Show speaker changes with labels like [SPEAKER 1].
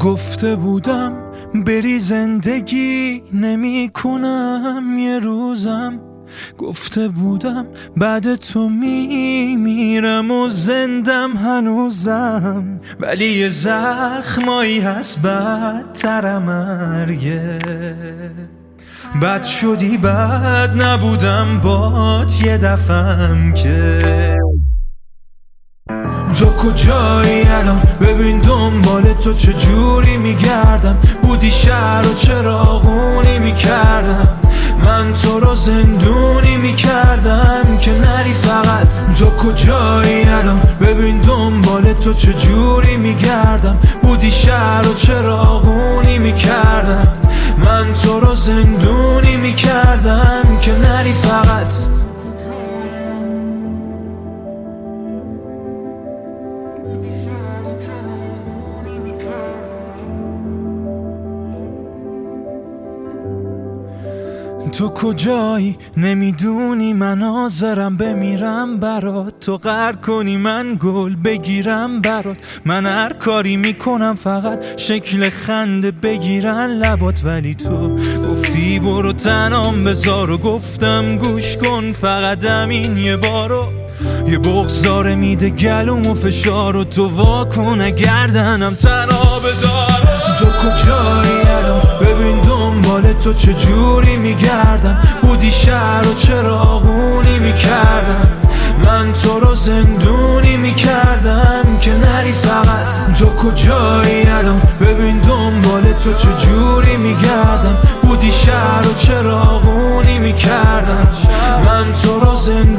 [SPEAKER 1] گفته بودم بری زندگی نمی کنم یه روزم، گفته بودم بعد تو میرم و زندم هنوزم، ولی یه زخمایی هست بدتر مرگه. بد شدی بد نبودم بات یه دفعم که. تو کجایی الان؟ ببین دنبال تو چجوری میگردم، بودی شهر و چراغونی میکردم، من تو رو زندونی میکردم که نری فقط. تو کجایی الان؟ ببین دنبال تو چجوری میگردم، بودی شهر و چراغونی میکردم، من تو رو زندونی میکردم که نری فقط. تو کجایی؟ نمیدونی من حاضرم بمیرم برات، تو قهر کنی من گل بگیرم برات، من هر کاری میکنم فقط شکل خنده بگیرن لبات، ولی تو گفتی برو تنام بذار و گفتم گوش کن فقط همین یه بارو. یه بغضاره میده گلوم و فشار و تو واکن گردنم تنها بدار. تو کجایی الان؟ ببین دنبال تو چجوری میگردم، بودی شهر و چراغونی میکردم، من تو رو زندونی میکردم که نری فقط. تو کجایی الان؟ ببین دنبال تو چجوری میگردم، بودی شهر و چراغونی میکردم، من تو رو زندونی